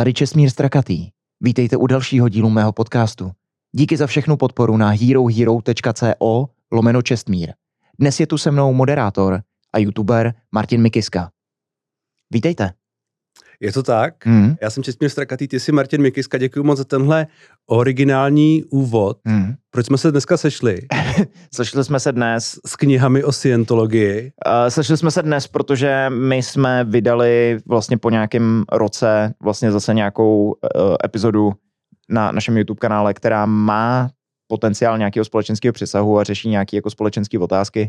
tady Čestmír Strakatý. Vítejte u dalšího dílu mého podcastu. Díky za všechnu podporu na herohero.co/Čestmír. Dnes je tu se mnou moderátor a youtuber Martin Mikiska. Vítejte. Je to tak? Já jsem Čestmír Strakatý, ty jsi Martin Mikiska, děkuji moc za tenhle originální úvod. Proč jsme se dneska sešli? Sešli jsme se dnes s knihami o scientologii. Sešli jsme se dnes, protože my jsme vydali vlastně po nějakém roce vlastně zase nějakou epizodu na našem YouTube kanále, která má potenciál nějakého společenského přesahu a řeší nějaké jako společenské otázky.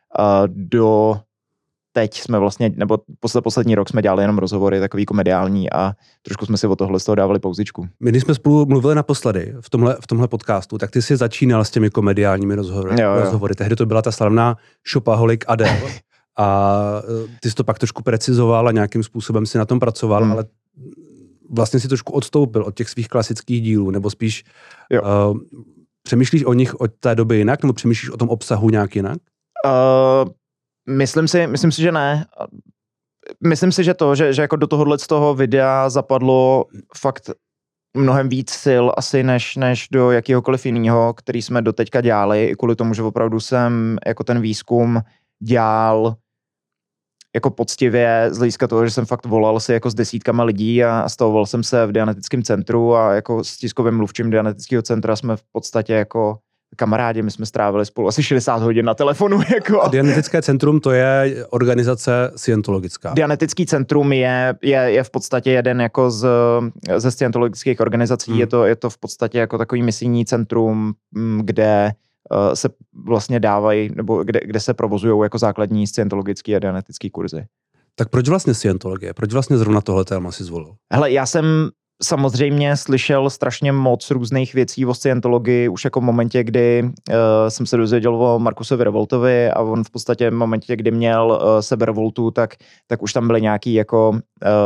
Teď jsme vlastně, nebo poslední rok jsme dělali jenom rozhovory takový komediální a trošku jsme si od tohle z toho dávali pauzičku. My když jsme spolu mluvili naposledy v tomhle podcastu, tak ty jsi začínal s těmi komediálními rozhovory. Tehdy to byla ta slavná Shopaholic Adele a ty jsi to pak trošku precizoval a nějakým způsobem si na tom pracoval, ale vlastně si trošku odstoupil od těch svých klasických dílů, nebo spíš přemýšlíš o nich od té doby jinak, nebo přemýšlíš o tom obsahu nějak jinak? Myslím si, že ne. Myslím si, že že jako do tohohle z toho videa zapadlo fakt mnohem víc sil asi než do jakéhokoliv jiného, který jsme doteďka dělali, i kvůli tomu, že opravdu jsem jako ten výzkum dělal jako poctivě z hlediska toho, že jsem fakt volal si jako s desítkama lidí a stavoval jsem se v Dianetickém centru a jako s tiskovým mluvčím Dianetického centra jsme v podstatě jako kamarádi, my jsme strávili spolu asi 60 hodin na telefonu. Jako. A Dianetické centrum to je organizace scientologická. Dianetický centrum je v podstatě jeden jako ze scientologických organizací. Je to v podstatě jako takový misijní centrum, kde se vlastně dávají, nebo kde se provozují jako základní scientologické a dianetické kurzy. Tak proč vlastně scientologie? Proč vlastně zrovna tohle téma si zvolil? Hele, já jsem samozřejmě slyšel strašně moc různých věcí o scientologii už jako v momentě, kdy jsem se dozvěděl o Markusovi Revoltovi a on v podstatě v momentě, kdy měl seberevoltu, tak už tam byly nějaký jako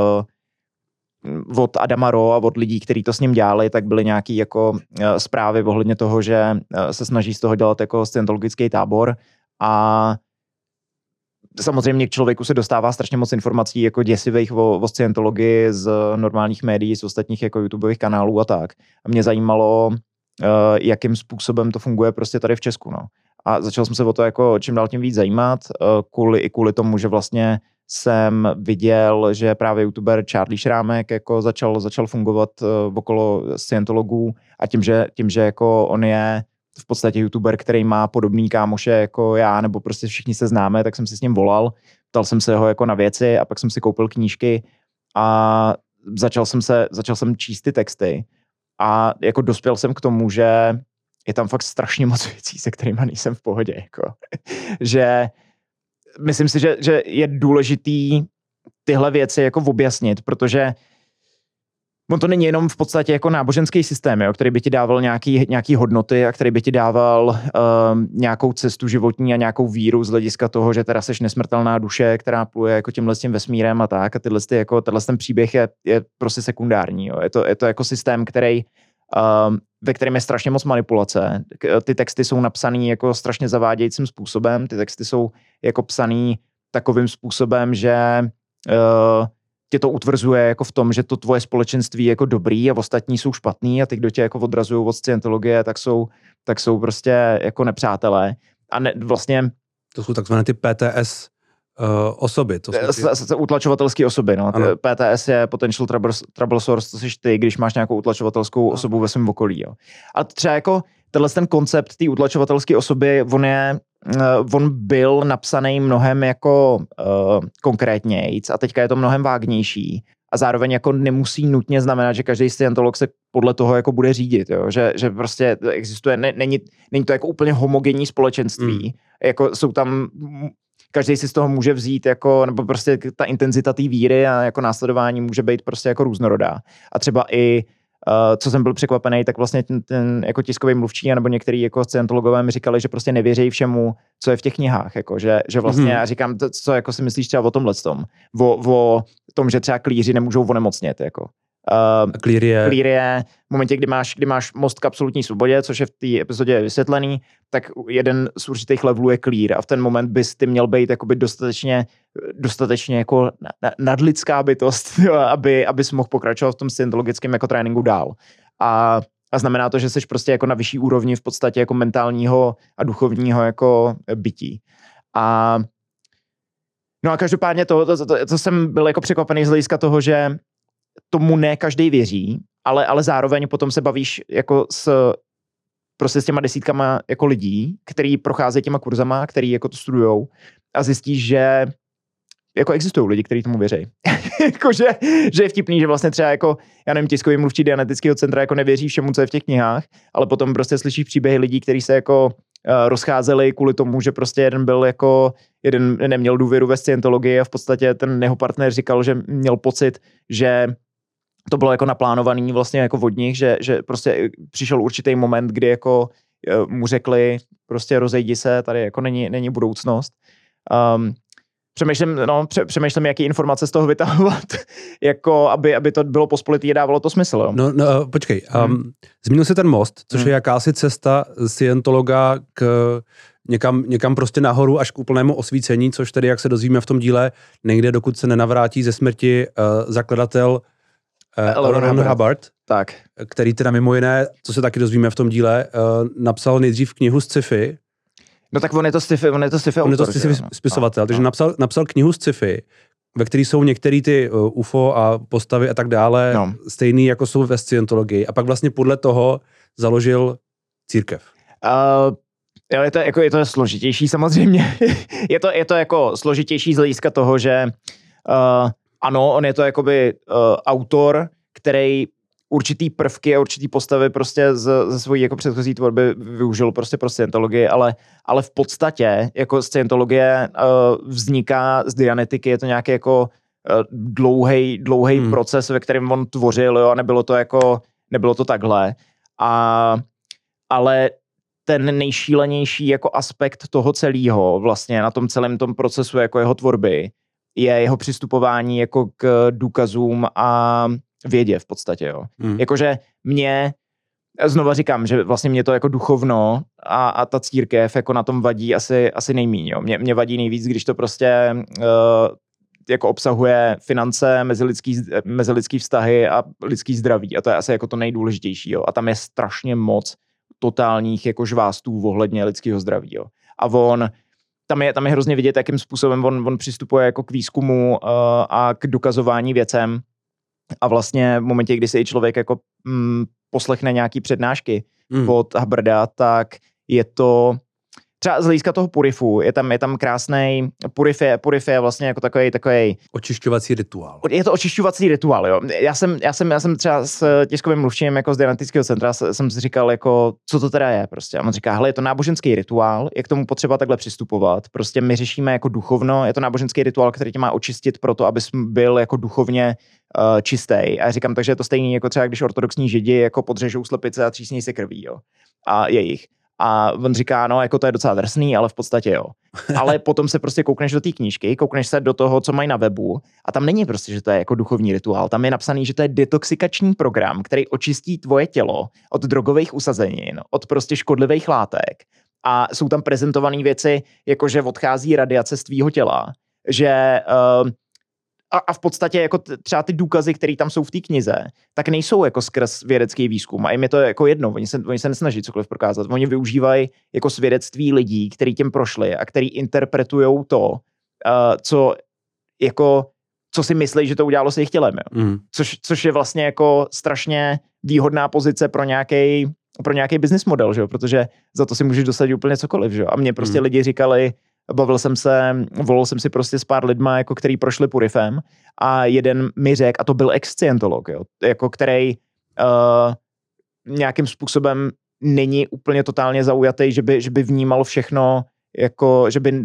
od Adama Rowe a od lidí, kteří to s ním dělali, tak byly nějaký jako zprávy ohledně toho, že se snaží z toho dělat jako scientologický tábor a samozřejmě k člověku se dostává strašně moc informací jako děsivých o scientologii z normálních médií, z ostatních jako YouTubeových kanálů a tak. A mě zajímalo, jakým způsobem to funguje prostě tady v Česku. No. A začal jsem se o to jako čím dál tím víc zajímat, kvůli tomu, že vlastně jsem viděl, že právě YouTuber Charlie Šrámek jako začal fungovat okolo scientologů a tím, že jako on je v podstatě YouTuber, který má podobný kámoše jako já, nebo prostě všichni se známe, tak jsem si s ním volal, ptal jsem se ho jako na věci a pak jsem si koupil knížky a začal jsem číst ty texty a jako dospěl jsem k tomu, že je tam fakt strašně moc věcí, se kterýma nejsem v pohodě, jako. Že myslím si, že je důležitý tyhle věci jako objasnit, protože on to není jenom v podstatě jako náboženský systém, jo, který by ti dával nějaký hodnoty a který by ti dával nějakou cestu životní a nějakou víru z hlediska toho, že teda seš nesmrtelná duše, která pluje jako tímhle s tím vesmírem a tak. A tenhle ten příběh je prostě sekundární. Jo. Je to jako systém, ve kterém je strašně moc manipulace. Ty texty jsou napsaný jako strašně zavádějícím způsobem. Ty texty jsou jako psaný takovým způsobem, že tě to utvrzuje jako v tom, že to tvoje společenství je jako dobrý a ostatní jsou špatný a ty, kdo tě jako odrazují od scientologie, tak jsou prostě jako nepřátelé. A vlastně to jsou takzvané ty PTS osoby. To jsou utlačovatelské osoby. No. PTS je Potential Trouble Source, to jsi ty, když máš nějakou utlačovatelskou osobu ve svém okolí. Jo. A třeba jako ten koncept té utlačovatelské osoby, on byl napsaný mnohem jako konkrétnějc a teďka je to mnohem vágnější a zároveň jako nemusí nutně znamenat, že každý scientolog se podle toho jako bude řídit, jo? Že prostě existuje, není to jako úplně homogenní společenství, jako jsou tam, každý si z toho může vzít jako, nebo prostě ta intenzita té víry a jako následování může být prostě jako různorodá a třeba i co jsem byl překvapený, tak vlastně ten jako tiskový mluvčí nebo některý jako scientologové mi říkali, že prostě nevěří všemu, co je v těch knihách, jako, že vlastně já říkám, co jako si myslíš třeba o tomhletom, o tom, že třeba klíři nemůžou onemocnět, jako. Clear je v momentě, kdy máš most k absolutní svobodě, což je v té epizodě vysvětlený, tak jeden z určitých levelů je clear a v ten moment bys ty měl být jakoby dostatečně jako nadlidská bytost, abys mohl pokračovat v tom scientologickém jako tréninku dál. A znamená to, že jsi prostě jako na vyšší úrovni v podstatě jako mentálního a duchovního jako bytí. No a každopádně to jsem byl jako překvapený z hlediska toho, že tomu ne každý věří, ale zároveň potom se bavíš jako prostě s těma desítkama jako lidí, který procházejí těma kurzama, který jako to studujou a zjistíš, že jako existují lidi, kteří tomu věří. Jakože, že je vtipný, že vlastně třeba jako, já nevím, tiskový mluvčí Dianetického centra jako nevěří všemu, co je v těch knihách, ale potom prostě slyšíš příběhy lidí, kteří se jako rozcházeli kvůli tomu, že prostě jeden neměl důvěru ve scientologii a v podstatě ten jeho partner říkal, že měl pocit, že to bylo jako naplánovaný vlastně jako od nich, že prostě přišel určitý moment, kdy jako mu řekli prostě rozejdi se, tady jako není budoucnost. Přemýšlím, jaký informace z toho vytahovat, jako aby to bylo pospolitý a dávalo to smysl. Jo? No, počkej. Zmínil jsi ten most, což je jakási cesta scientologa k někam prostě nahoru až k úplnému osvícení, což tedy, jak se dozvíme v tom díle, nejde, dokud se nenavrátí ze smrti zakladatel Ron Hubbard, tak. Který teda mimo jiné, co se taky dozvíme v tom díle, napsal nejdřív knihu z sci-fi. No tak on je to sci-fi spisovatel, takže napsal knihu z sci-fi, ve které jsou některé ty UFO a postavy a tak dále stejný, jako jsou ve scientologii. A pak vlastně podle toho založil církev. Jo, je to složitější samozřejmě. je to jako složitější z hlediska toho, že ano, on je to jakoby autor, který určitý prvky a určitý postavy prostě ze svojí jako předchozí tvorby využil prostě pro scientologii, ale v podstatě jako scientologie vzniká z Dianetiky, je to nějaký jako dlouhý proces, ve kterém on tvořil, jo, a nebylo to takhle. Ale ten nejšílenější jako aspekt toho celého vlastně na tom celém tom procesu jako jeho tvorby je jeho přistupování jako k důkazům a vědě v podstatě, jo. Jakože znova říkám, že vlastně mě to jako duchovno a ta církev jako na tom vadí asi nejmíň, jo. Mě vadí nejvíc, když to prostě jako obsahuje finance, mezilidský vztahy a lidský zdraví a to je asi jako to nejdůležitější, jo. A tam je strašně moc totálních jako žvástů ohledně lidského zdraví, jo. A tam je hrozně vidět, jakým způsobem on přistupuje jako k výzkumu a k dokazování věcem. A vlastně v momentě, kdy se i člověk jako poslechne nějaký přednášky od Hubbarda, tak je to třeba z hlediska toho Purifu, je tam krásnej Purif je vlastně jako takový očišťovací rituál. Je to očišťovací rituál, jo. Já jsem třeba s tiskovým mluvčím jako z Dianetického centra jsem si říkal jako, co to teda je prostě. A on říká, hele, je to náboženský rituál, je k tomu potřeba takhle přistupovat. Prostě my řešíme jako duchovno, je to náboženský rituál, který tě má očistit proto, abys byl jako duchovně čistý. A já říkám, takže je to stejný jako třeba, když ortodoxní židi jako podřežou slepice a třísní si krví, jo. A jejich. A on říká, no, jako to je docela drsný, ale v podstatě jo. Ale potom se prostě koukneš do té knížky, koukneš se do toho, co mají na webu a tam není prostě, že to je jako duchovní rituál. Tam je napsaný, že to je detoxikační program, který očistí tvoje tělo od drogových usazenin, od prostě škodlivých látek. A jsou tam prezentované věci, jako že odchází radiace z tvýho těla, že a v podstatě jako třeba ty důkazy, které tam jsou v té knize, tak nejsou jako skrz vědecký výzkum. A jim je to jako jedno, oni se nesnaží cokoliv prokázat. Oni využívají jako svědectví lidí, kteří tím prošli a kteří interpretujou to, co si myslí, že to udělalo s jejich tělem. Jo. Což je vlastně jako strašně výhodná pozice pro nějaký business model, že jo? Protože za to si můžeš dosadit úplně cokoliv. Že jo? A mě prostě lidi říkali, volal jsem si prostě s pár lidma, jako který prošli Purifem a jeden mi řekl, a to byl ex-scientolog, jo, jako který nějakým způsobem není úplně totálně zaujatý, že by vnímal všechno, jako, že by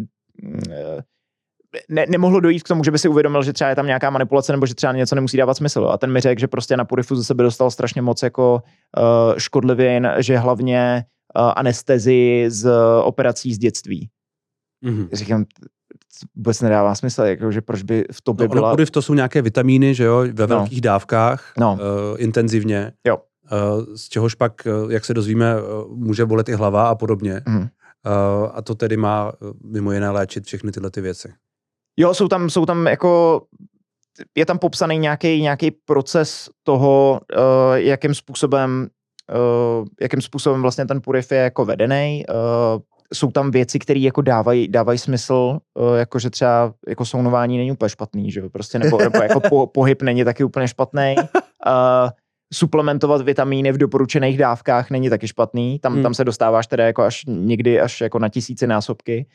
nemohlo dojít k tomu, že by si uvědomil, že třeba je tam nějaká manipulace nebo že třeba něco nemusí dávat smysl. A ten mi řekl, že prostě na Purifu ze sebe dostal strašně moc jako škodlivin, že hlavně anestezii z operací z dětství. Říkám, vůbec nedává smysl, jakože proč by v tobě byla... Puriv to jsou nějaké vitamíny, že jo, ve velkých dávkách, intenzivně. Jo. Z čehož pak, jak se dozvíme, může bolet i hlava a podobně. A to tedy má mimo jiné léčit všechny tyhle ty věci. Jo, jsou tam jako... Je tam popsaný nějaký proces toho, jakým způsobem vlastně ten Puriv je jako vedený. Jsou tam věci, které jako dávají smysl, jakože třeba jako saunování není úplně špatný, že jo, prostě nebo jako pohyb není taky úplně špatný. Suplementovat vitamíny v doporučených dávkách není taky špatný. Tam se dostáváš teda jako někdy až jako na 1000násobky.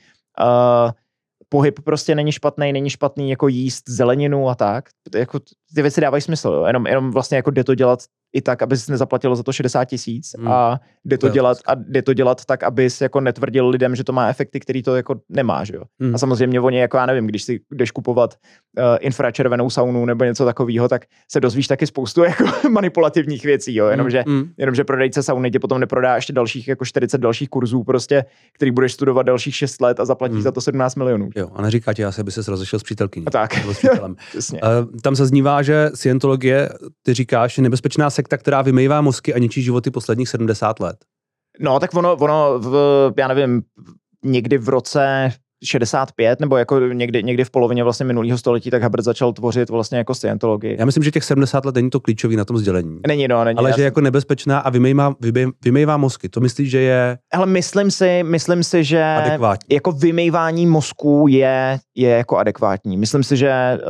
Pohyb prostě není špatný jako jíst zeleninu a tak. Jako ty věci dávají smysl, jo. Jenom vlastně jako jde to dělat i tak, aby jsi nezaplatilo za to 60 000 a jde to dělat tak, aby jsi jako netvrdil lidem, že to má efekty, který to jako nemá, že jo. A samozřejmě oni jako já nevím, když si jdeš kupovat infračervenou saunu nebo něco takového, tak se dozvíš taky spoustu jako manipulativních věcí, jo. Jenomže prodejce sauny tě potom neprodá ještě dalších jako 40 dalších kurzů prostě, který budeš studovat dalších 6 let a zaplatíš za to 17 milionů. Jo, a neříká ti asi, aby ses rozešel s přítelkyní. A tak. Tam se znívá, že scientologie, ty říkáš, je nebezpečná sekta, která vymývá mozky a ničí životy posledních 70 let. No, tak ono já nevím, někdy v roce 65, nebo jako někdy v polovině vlastně minulého století, tak Hubbard začal tvořit vlastně jako scientologii. Já myslím, že těch 70 let není to klíčový na tom sdělení. Není. Ale že je jako nebezpečná a vymývá mozky. To myslíš, že je... Ale myslím si, že adekvátní. Jako vymývání mozků je jako adekvátní. Myslím si, že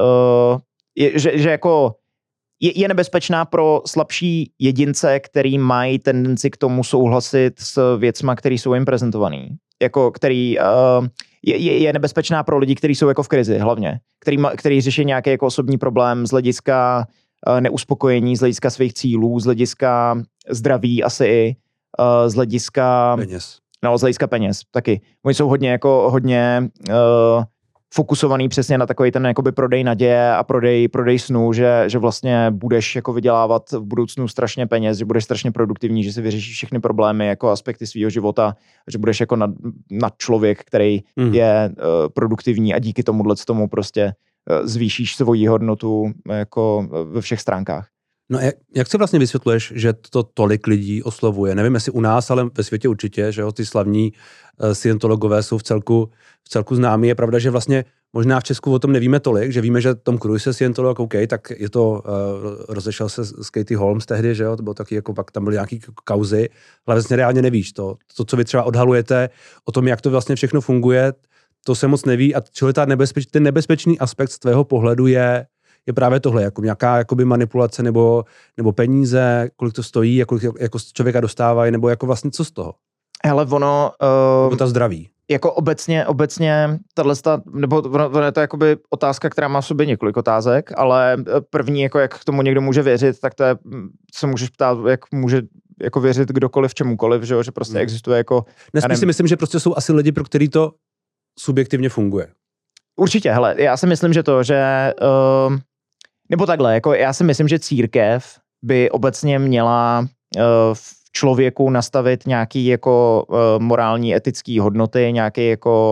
jako je nebezpečná pro slabší jedince, který mají tendenci k tomu souhlasit s věcma, které jsou jim prezentovaný. Jako který je nebezpečná pro lidi, kteří jsou jako v krizi hlavně. Který řeší nějaký jako osobní problém z hlediska neuspokojení, z hlediska svých cílů, z hlediska zdraví asi i, z hlediska peněz. No, z hlediska peněz taky. Oni jsou hodně fokusovaný přesně na takový ten jakoby prodej naděje a prodej snů, že vlastně budeš jako vydělávat v budoucnu strašně peněz, že budeš strašně produktivní, že si vyřešíš všechny problémy jako aspekty svého života, že budeš jako nad člověk, který je produktivní a díky tomu prostě zvýšíš svoji hodnotu jako ve všech stránkách. No jak se vlastně vysvětluješ, že to tolik lidí oslovuje? Nevím, jestli u nás, ale ve světě určitě, že jo, ty slavní scientologové jsou v celku známí. Je pravda, že vlastně možná v Česku o tom nevíme tolik, že víme, že Tom Cruise je scientolog, OK, tak je to, rozešel se s Katie Holmes tehdy, že jo, to bylo taky jako pak tam byly nějaký kauzy, ale vlastně reálně nevíš to, co vy třeba odhalujete o tom, jak to vlastně všechno funguje, to se moc neví a čili ten nebezpečný aspekt z tvého pohledu je právě tohle, jako nějaká jakoby manipulace nebo peníze, kolik to stojí, jako člověka dostávají, nebo jako vlastně co z toho? Hele, ono... Nebo ta zdraví. Jako obecně nebo je to jakoby otázka, která má v sobě několik otázek, ale první, jako jak k tomu někdo může věřit, tak to je, se můžeš ptát, jak může jako věřit kdokoliv čemukoliv, že prostě existuje jako... Dnes si myslím, že prostě jsou asi lidi, pro který to subjektivně funguje. Určitě, hele, já si myslím, že nebo takhle, jako já si myslím, že církev by obecně měla v člověku nastavit nějaký jako morální, etický hodnoty, nějaký jako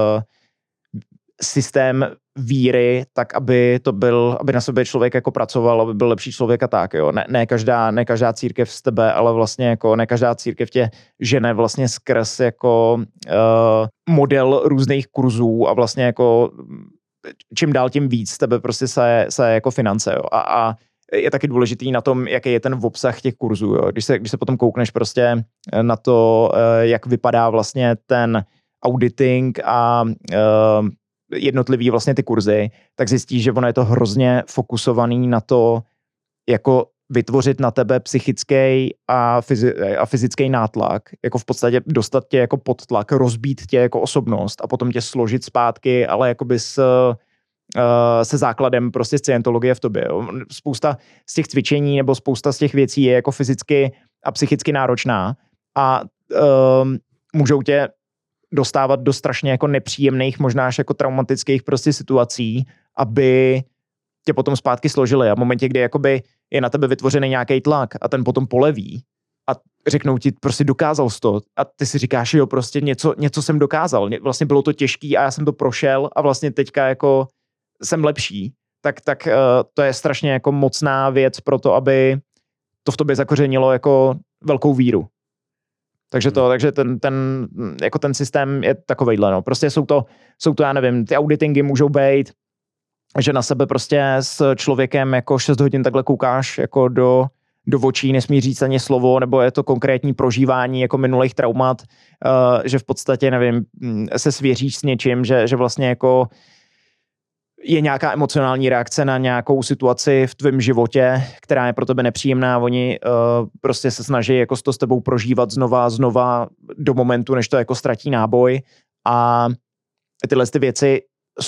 systém víry, tak aby na sobě člověk jako pracoval, aby byl lepší člověk a tak, jo. Ne každá církev z tebe, ale vlastně jako ne každá církev tě žene vlastně skrz jako model různých kurzů a vlastně jako čím dál tím víc z tebe prostě se jako finance, jo. A je taky důležitý na tom, jaký je ten obsah těch kurzů, jo. Když se potom koukneš prostě na to, jak vypadá vlastně ten auditing a jednotlivý vlastně ty kurzy, tak zjistíš, že ono je to hrozně fokusovaný na to, jako vytvořit na tebe psychický a fyzický nátlak, jako v podstatě dostat tě jako pod tlak, rozbít tě jako osobnost a potom tě složit zpátky, ale jakoby se základem prostě scientologie v tobě. Jo. Spousta z těch cvičení nebo spousta z těch věcí je jako fyzicky a psychicky náročná a můžou tě dostávat do strašně jako nepříjemných, možná až jako traumatických prostě situací, aby tě potom zpátky složili. A v momentě, kdy jakoby je na tebe vytvořený nějaký tlak a ten potom poleví, a řeknou ti, prostě dokázal jsi to a ty si říkáš, jo, prostě něco jsem dokázal, vlastně bylo to těžký a já jsem to prošel a vlastně teďka jako jsem lepší, tak to je strašně jako mocná věc pro to, aby to v tobě zakořenilo jako velkou víru. Takže ten systém je takovejhle, no. Prostě jsou to, já nevím, ty auditingy můžou být, že na sebe prostě s člověkem jako 6 hodin takhle koukáš jako do očí, nesmí říct ani slovo, nebo je to konkrétní prožívání jako minulých traumat, že v podstatě, nevím, se svěříš s něčím, že vlastně jako je nějaká emocionální reakce na nějakou situaci v tvém životě, která je pro tebe nepříjemná. Oni prostě se snaží jako to s tebou prožívat znova do momentu, než to jako ztratí náboj. A tyhle věci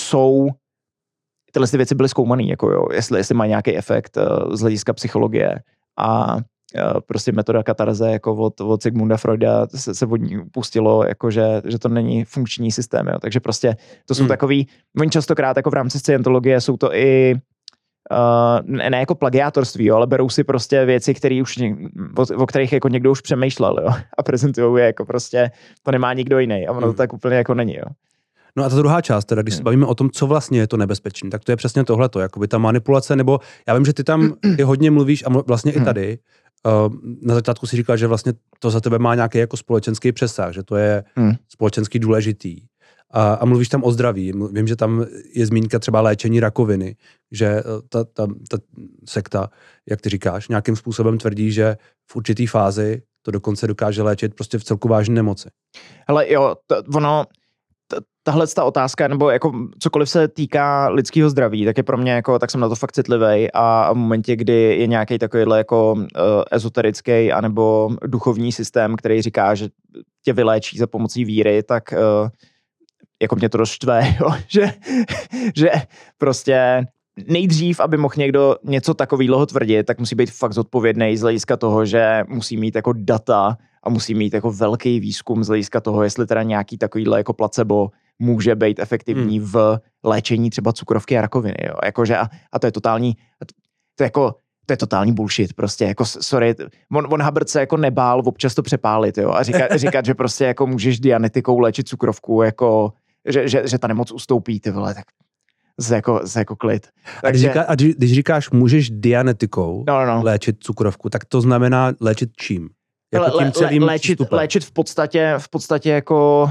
byly zkoumaný, jako jo, jestli mají nějaký efekt z hlediska psychologie. A prostě metoda katarze jako od Sigmunda Freuda se od ní upustilo, jako že to není funkční systém. Jo. Takže prostě to jsou takový, oni častokrát jako v rámci scientologie jsou to i ne jako plagiátorství, jo, ale berou si prostě věci, o kterých jako někdo už přemýšlel, jo, a prezentujou je jako prostě, to nemá nikdo jiný a ono to tak úplně jako není, jo. No a ta druhá část, teda, když se bavíme o tom, co vlastně je to nebezpečné, tak to je přesně tohleto, jakoby ta manipulace, nebo já vím, že ty tam i hodně mluvíš a vlastně i tady, na začátku si říkal, že vlastně to za tebe má nějaký jako společenský přesah, že to je společensky důležitý. A mluvíš tam o zdraví. Vím, že tam je zmínka třeba léčení rakoviny, že ta sekta, jak ty říkáš, nějakým způsobem tvrdí, že v určitý fázi to dokonce dokáže léčit prostě v celku vážné nemoci. Hele, jo, tahle ta otázka, nebo jako cokoliv se týká lidského zdraví, tak je pro mě jako, tak jsem na to fakt citlivý a v momentě, kdy je nějaký takovýhle jako ezoterický anebo duchovní systém, který říká, že tě vyléčí za pomocí víry, tak jako mě to dost štve, jo? že prostě nejdřív, aby mohl někdo něco takového tvrdit, tak musí být fakt zodpovědný z hlediska toho, že musí mít jako data a musí mít jako velký výzkum z hlediska toho, jestli teda nějaký takovýhle jako placebo může být efektivní v léčení třeba cukrovky a rakoviny, jo. Jakože a to je totální, to je totální bullshit, prostě, jako sorry, on Hubbard se jako nebál občas to přepálit, jo, a říkat, že prostě jako můžeš dianetikou léčit cukrovku, jako, že ta nemoc ustoupí, ty vole, tak jako klid. Takže... A když říkáš, můžeš dianetikou léčit cukrovku, tak to znamená léčit čím? Jako tím celým léčit v podstatě jako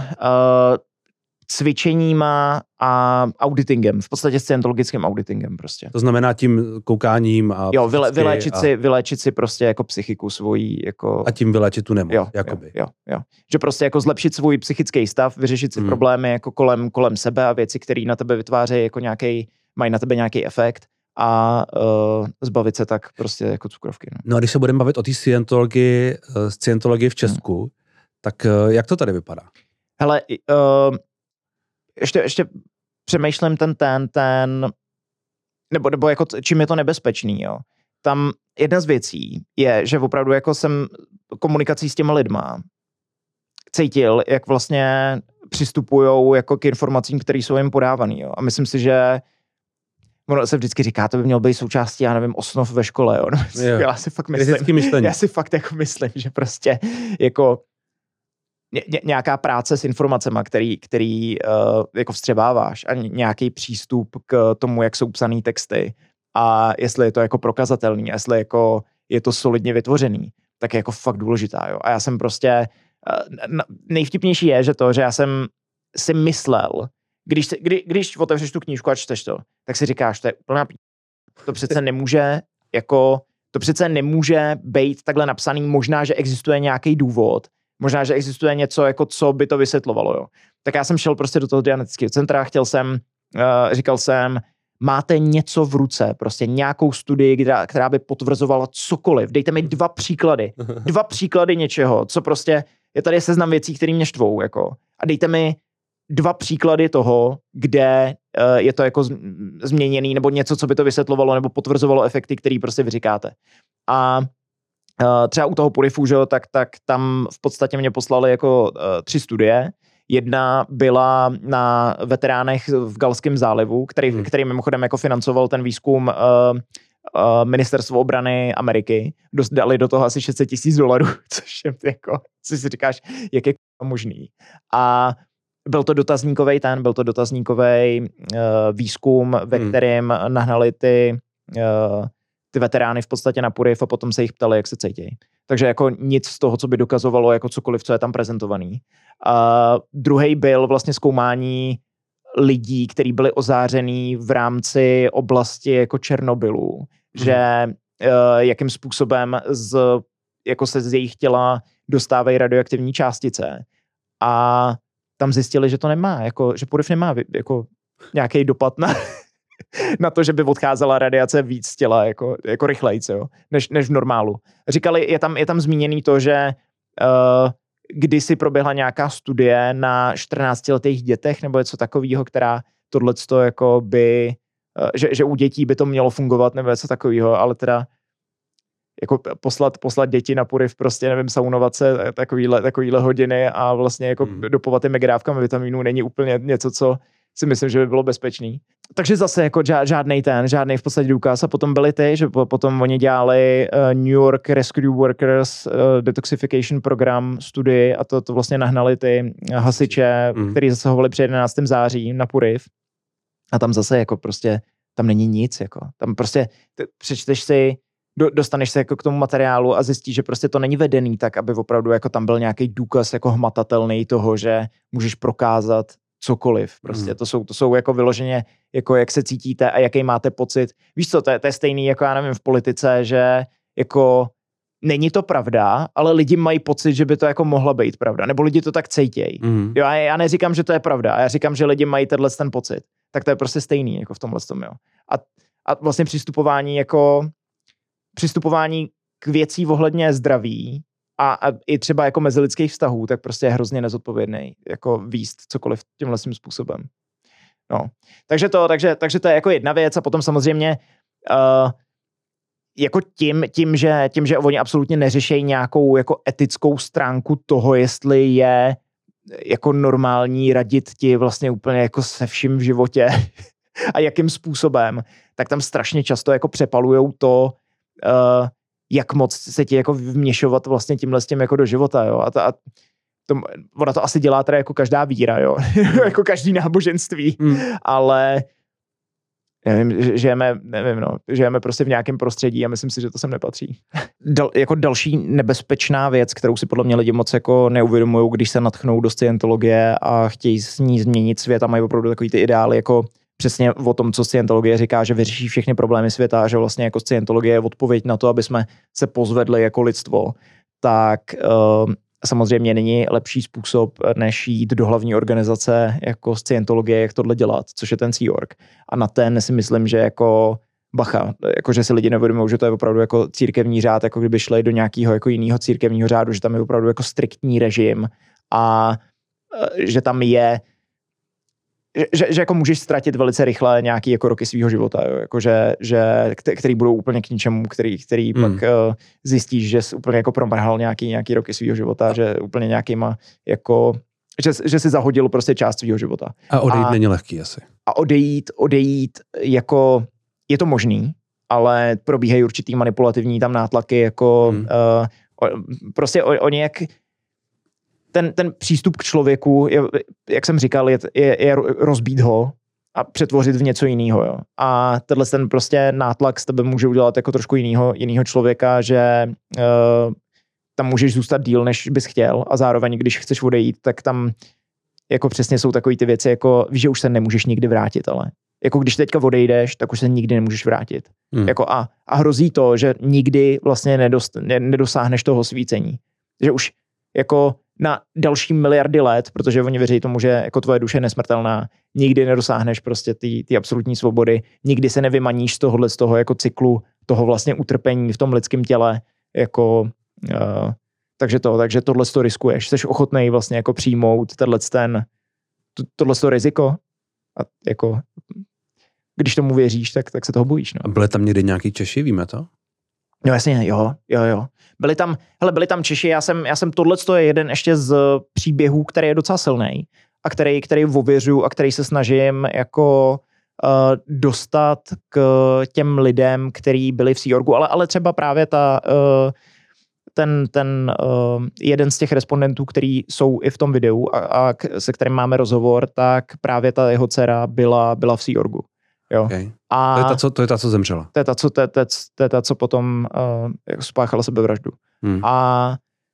cvičeníma a auditingem, v podstatě scientologickým auditingem prostě. To znamená tím koukáním a... Jo, vyléčit si prostě jako psychiku svojí, jako... A tím vyléčit tu nemoc, jakoby. Jo. Že prostě jako zlepšit svůj psychický stav, vyřešit si problémy jako kolem sebe a věci, které na tebe vytvářejí jako mají na tebe nějaký efekt a zbavit se tak prostě jako cukrovky. No a když se budeme bavit o té scientologii v Česku, tak jak to tady vypadá? Hele, ještě přemýšlím nebo jako čím je to nebezpečný, jo. Tam jedna z věcí je, že opravdu jako jsem komunikací s těma lidma cítil, jak vlastně přistupujou jako k informacím, které jsou jim podávaný, jo. A myslím si, že ono se vždycky říká, to by mělo být součástí, já nevím, osnov ve škole, jo. Já si fakt jako myslím, že prostě jako nějaká práce s informacemi, který jako vstřebáváš a nějaký přístup k tomu, jak jsou psaný texty a jestli je to jako prokazatelný, jestli jako je to solidně vytvořený, tak je jako fakt důležitá, jo. A já jsem prostě, nejvtipnější je, že já jsem si myslel, když otevřeš tu knížku a čteš to, tak si říkáš, to je úplná to přece nemůže být takhle napsaný, možná, že existuje nějaký důvod, možná, že existuje něco, jako co by to vysvětlovalo, jo. Tak já jsem šel prostě do toho dianetického centra, říkal jsem, máte něco v ruce, prostě nějakou studii, která by potvrzovala cokoliv. Dejte mi 2 příklady něčeho, co prostě, je tady seznam věcí, které mě štvou, jako. A dejte mi 2 příklady toho, kde je to jako změněný, nebo něco, co by to vysvětlovalo, nebo potvrzovalo efekty, který prostě vy říkáte. A třeba u toho Purifu, že jo, tak tam v podstatě mě poslali jako 3 studie. Jedna byla na veteránech v Galském zálivu, který mimochodem jako financoval ten výzkum ministerstvo obrany Ameriky, dali do toho asi $600,000, což je jako, co si říkáš, jak je možný. A byl to dotazníkový výzkum, ve kterém nahnali ty veterány v podstatě na puriv a potom se jich ptali, jak se cítějí. Takže jako nic z toho, co by dokazovalo jako cokoliv, co je tam prezentovaný. Druhý byl vlastně zkoumání lidí, kteří byli ozářený v rámci oblasti jako Černobylu, že jakým způsobem jako se z jejich těla dostávají radioaktivní částice. A tam zjistili, že to nemá, jako, že puriv nemá jako nějaký dopad na to, že by odcházela radiace víc z těla, jako rychlejc, jo, než v normálu. Říkali, je tam zmíněný to, že kdysi proběhla nějaká studie na 14letých dětech, nebo něco takového, která tohleto jako by, že u dětí by to mělo fungovat, nebo něco takového, ale teda jako poslat děti na puriv, prostě nevím, saunovat se takovýhle hodiny a vlastně jako dopovat těmi dávkami vitaminů není úplně něco, co si myslím, že by bylo bezpečný. Takže zase jako žádnej v podstatě důkaz a potom byly že potom oni dělali New York Rescue Workers Detoxification Program studii a to vlastně nahnali ty hasiče, kteří zasahovali při 11. září na puriv a tam zase jako prostě, tam není nic, jako tam prostě přečteš si, dostaneš se jako k tomu materiálu a zjistíš, že prostě to není vedený tak, aby opravdu jako tam byl nějaký důkaz jako hmatatelný toho, že můžeš prokázat cokoliv. Prostě to jsou jako vyloženě, jako jak se cítíte a jaký máte pocit. Víš co, to je stejný, jako já nevím, v politice, že jako není to pravda, ale lidi mají pocit, že by to jako mohla být pravda. Nebo lidi to tak cítějí. Jo, já neříkám, že to je pravda. Já říkám, že lidi mají ten pocit. Tak to je prostě stejný, jako v tomhle tom, jo. A vlastně přistupování k věcí ohledně zdraví a i třeba jako mezilidských vztahů, tak prostě je hrozně nezodpovědný, jako víst cokoliv tímhle způsobem. No. Takže to je jako jedna věc a potom samozřejmě jako tím, že oni absolutně neřešejí nějakou jako etickou stránku toho, jestli je jako normální radit ti vlastně úplně jako se vším v životě a jakým způsobem, tak tam strašně často jako přepalujou to, jak moc se ti jako vměšovat vlastně tímhle s tím jako do života, jo. Ona to asi dělá teda jako každá víra, jo. Jako každý náboženství, ale žijeme prostě v nějakém prostředí a myslím si, že to sem nepatří. Jako další nebezpečná věc, kterou si podle mě lidi moc jako neuvědomují, když se natchnou do scientologie a chtějí s ní změnit svět a mají opravdu takový ty ideály, jako přesně o tom, co scientologie říká, že vyřeší všechny problémy světa a že vlastně jako scientologie je odpověď na to, aby jsme se pozvedli jako lidstvo, tak samozřejmě není lepší způsob, než jít do hlavní organizace jako scientologie, jak tohle dělat, což je ten Sea Org. A na ten si myslím, že jako bacha, jako že si lidi neuvědomují, že to je opravdu jako církevní řád, jako kdyby šli do nějakého jako jiného církevního řádu, že tam je opravdu jako striktní režim a že tam je že jako můžeš ztratit velice rychle nějaký jako roky svého života, jo? Jako který budou úplně k ničemu, který pak zjistíš, že jsi úplně jako promrhal nějaký roky svého života, že úplně nějakýma jako, že si zahodil prostě část svého života. A odejít není lehký asi. A odejít jako, je to možný, ale probíhají určitý manipulativní tam nátlaky, jako prostě oni jak ten přístup k člověku, jak jsem říkal, je rozbít ho a přetvořit v něco jiného. Jo. A ten prostě nátlak z tebe může udělat jako trošku jinýho člověka, že tam můžeš zůstat díl, než bys chtěl a zároveň, když chceš odejít, tak tam jako přesně jsou takový ty věci, jako víš, že už se nemůžeš nikdy vrátit, ale jako když teďka odejdeš, tak už se nikdy nemůžeš vrátit. Jako a hrozí to, že nikdy vlastně nedosáhneš toho svícení. Že už jako na další miliardy let, protože oni věří tomu, že jako tvoje duše je nesmrtelná, nikdy nedosáhneš prostě ty absolutní svobody, nikdy se nevymaníš z toho jako cyklu, toho vlastně utrpení v tom lidském těle, jako takže tohle to riskuješ. Jsi ochotnej vlastně jako přijmout tohle riziko a jako když tomu věříš, tak se toho bojíš. No. A byly tam někdy nějaký Češi, víme to? No jasně, jo. Byli tam Češi, já jsem tohleto je jeden ještě z příběhů, který je docela silný a který ověřuju a který se snažím jako dostat k těm lidem, kteří byli v Sea Orgu, ale třeba právě ten jeden z těch respondentů, který jsou i v tom videu a se kterým máme rozhovor, tak právě ta jeho dcera byla v Sea Orgu. Jo. Okay. A to je ta, co zemřela. To je ta, co potom spáchala sebevraždu. A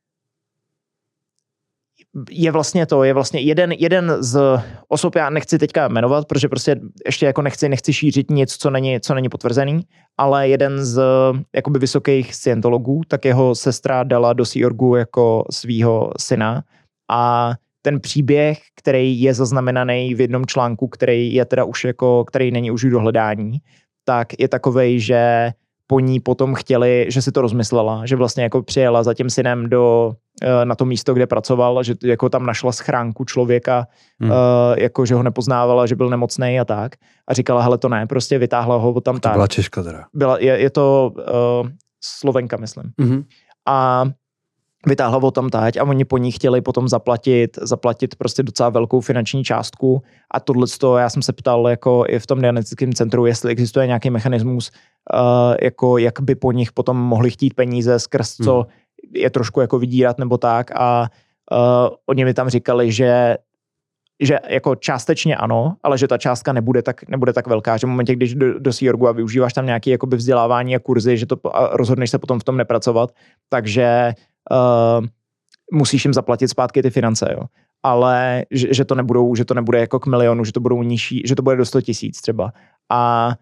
je vlastně jeden z osob, já nechci teďka jmenovat, protože prostě ještě jako nechci šířit nic, co není potvrzený, ale jeden z jakoby vysokých scientologů, tak jeho sestra dala do Sea Orgu jako svýho syna a ten příběh, který je zaznamenaný v jednom článku, který je teda už jako, který není už do hledání, tak je takovej, že po ní potom chtěli, že si to rozmyslela, že vlastně jako přijela za tím synem na to místo, kde pracoval, že jako tam našla schránku člověka, jako že ho nepoznávala, že byl nemocnej a tak. A říkala, hele, to ne, prostě vytáhla ho tam tak. To byla Češka teda. Je to Slovenka, myslím. A vytáhla ho tam tať a oni po ní chtěli potom zaplatit prostě docela velkou finanční částku a tohleto, já jsem se ptal jako i v tom diagnostickém centru, jestli existuje nějaký mechanismus, jako jak by po nich potom mohli chtít peníze skrz co je trošku jako vydírat nebo tak a oni mi tam říkali, že jako částečně ano, ale že ta částka nebude tak velká, že v momentě, když do Sea Orgu a využíváš tam nějaké jakoby vzdělávání a kurzy, že to a rozhodneš se potom v tom nepracovat, takže musíš jim zaplatit zpátky ty finance, jo. Ale že to nebude jako k milionu, že to budou nižší, že to bude do 100 000 třeba. A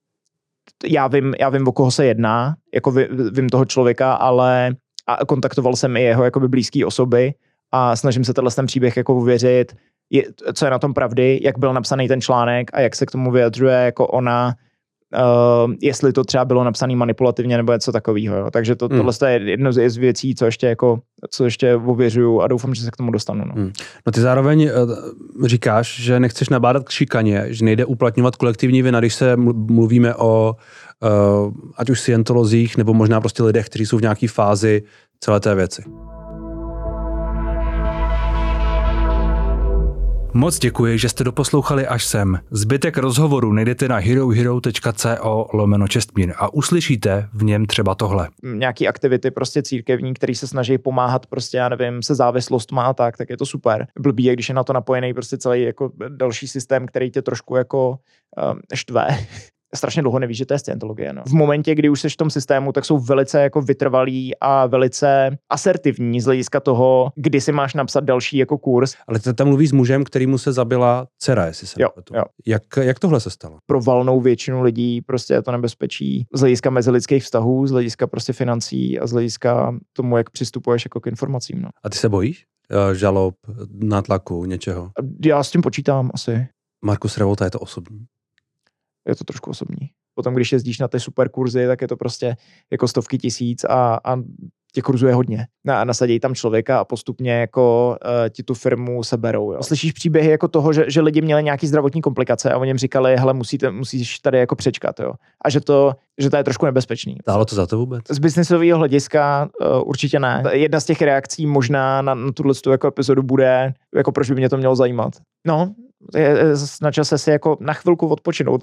já vím, o koho se jedná, jako vím toho člověka, ale a kontaktoval jsem i jeho jakoby blízký osoby a snažím se ten příběh jako uvěřit, co je na tom pravdy, jak byl napsaný ten článek a jak se k tomu vyjadřuje jako ona, jestli to třeba bylo napsané manipulativně nebo něco takového. Takže tohle je jedno z věcí, co ještě ověřuju a doufám, že se k tomu dostanu. No ty zároveň říkáš, že nechceš nabádat k šikaně, že nejde uplatňovat kolektivní vina, když se mluvíme o ať už scientolozích nebo možná prostě lidech, kteří jsou v nějaké fázi celé té věci. Moc děkuji, že jste doposlouchali až sem. Zbytek rozhovoru najdete na herohero.co/Čestmír a uslyšíte v něm třeba tohle. Nějaký aktivity prostě církevní, který se snaží pomáhat prostě, já nevím, se závislostma a tak je to super. Blbý je, když je na to napojený prostě celý jako další systém, který tě trošku jako štve. Strašně dlouho nevíš, že to je scientologie. No. V momentě, kdy už jsi v tom systému, tak jsou velice jako vytrvalí a velice asertivní z hlediska toho, kdy si máš napsat další jako kurz. Ale ty tam mluví s mužem, kterýmu se zabila dcera, jestli se nepletu. Jak tohle se stalo? Pro valnou většinu lidí prostě je to nebezpečí z hlediska mezilidských vztahů, z hlediska prostě financí a z hlediska tomu, jak přistupuješ jako k informacím. No. A ty se bojíš? Žalob, nátlaku, něčeho? Já s tím počítám asi. Markus Revolta, je to osobní? Je to trošku osobní. Potom, když jezdíš na ty super kurzy, tak je to prostě jako stovky tisíc a těch kurzů je hodně. Nasadí tam člověka a postupně jako ti tu firmu seberou. Jo. Slyšíš příběhy jako toho, že lidi měli nějaký zdravotní komplikace a oni jim říkali, hele, musíš tady jako přečkat. Jo. A že to je trošku nebezpečný. Stálo to za to vůbec? Z biznisového hlediska určitě ne. Jedna z těch reakcí možná na tuto jako epizodu bude, jako proč by mě to mělo zajímat. No, na čase si jako na chvilku odpočinout.